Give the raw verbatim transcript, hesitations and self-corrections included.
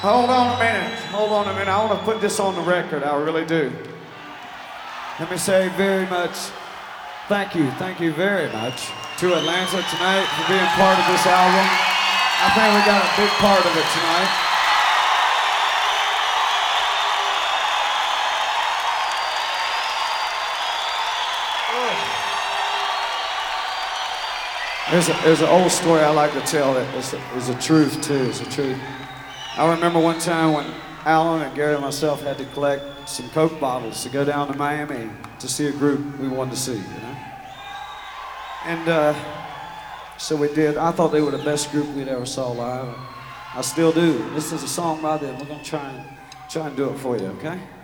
Hold on a minute. Hold on a minute. I want to put this on the record. I really do. Let me say very much thank you. Thank you very much to Atlanta tonight for being part of this album. I think we got a big part of it tonight. There's, a, there's an old story I like to tell that is a, is a truth too, it's a truth. I remember one time when Alan and Gary and myself had to collect some Coke bottles to go down to Miami to see a group we wanted to see, you know? And uh, so we did. I thought they were the best group we'd ever saw live. I still do. This is a song by them. We're gonna try and, try and do it for you, okay?